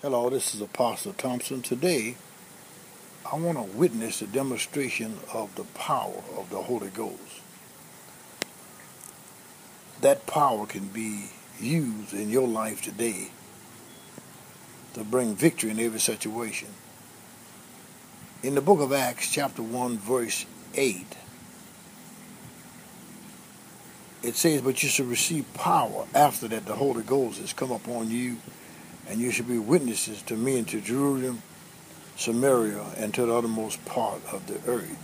Hello, this is Apostle Thompson. Today, I want to witness the demonstration of the power of the Holy Ghost. That power can be used in your life today to bring victory in every situation. In the book of Acts, chapter 1, verse 8, it says, "But you shall receive power after that the Holy Ghost has come upon you, and you shall be witnesses to me and to Jerusalem, Samaria, and to the uttermost part of the earth."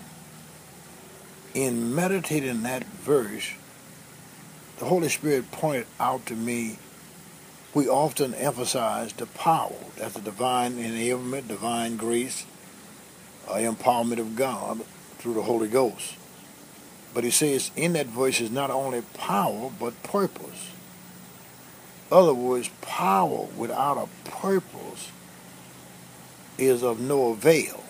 In meditating that verse, the Holy Spirit pointed out to me, we often emphasize the power. That's the divine enablement, divine grace, empowerment of God through the Holy Ghost. But he says in that verse is not only power, but purpose. In other words, power without a purpose is of no avail.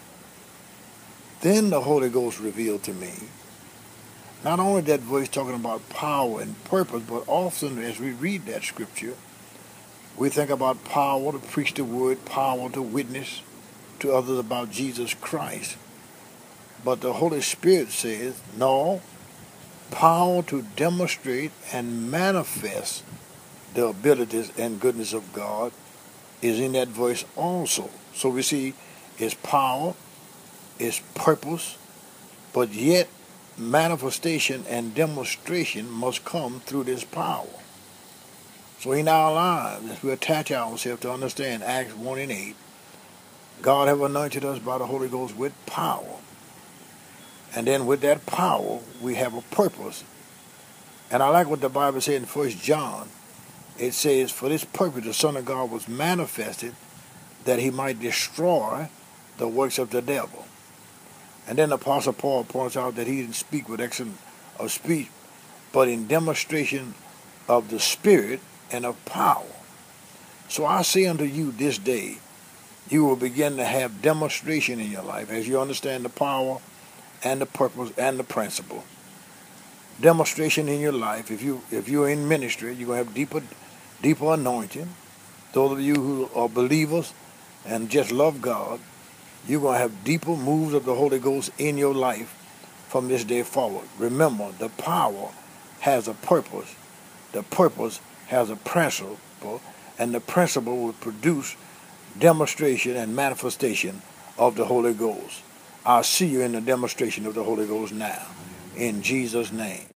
Then the Holy Ghost revealed to me, not only that verse talking about power and purpose, but often as we read that scripture, we think about power to preach the word, power to witness to others about Jesus Christ. But the Holy Spirit says, no, power to demonstrate and manifest the abilities and goodness of God is in that verse also. So we see it's power, it's purpose, but yet manifestation and demonstration must come through this power. So in our lives, as we attach ourselves to understand Acts 1 and 8, God have anointed us by the Holy Ghost with power. And then with that power, we have a purpose. And I like what the Bible said in 1 John. It says, "For this purpose the Son of God was manifested, that he might destroy the works of the devil." And then Apostle Paul points out that he didn't speak with excellence of speech, but in demonstration of the Spirit and of power. So I say unto you this day, you will begin to have demonstration in your life as you understand the power and the purpose and the principle. Demonstration in your life. If you're in ministry, you're going to have deeper anointing. Those of you who are believers and just love God, you're going to have deeper moves of the Holy Ghost in your life from this day forward. Remember, the power has a purpose. The purpose has a principle, and the principle will produce demonstration and manifestation of the Holy Ghost. I'll see you in the demonstration of the Holy Ghost now, in Jesus' name.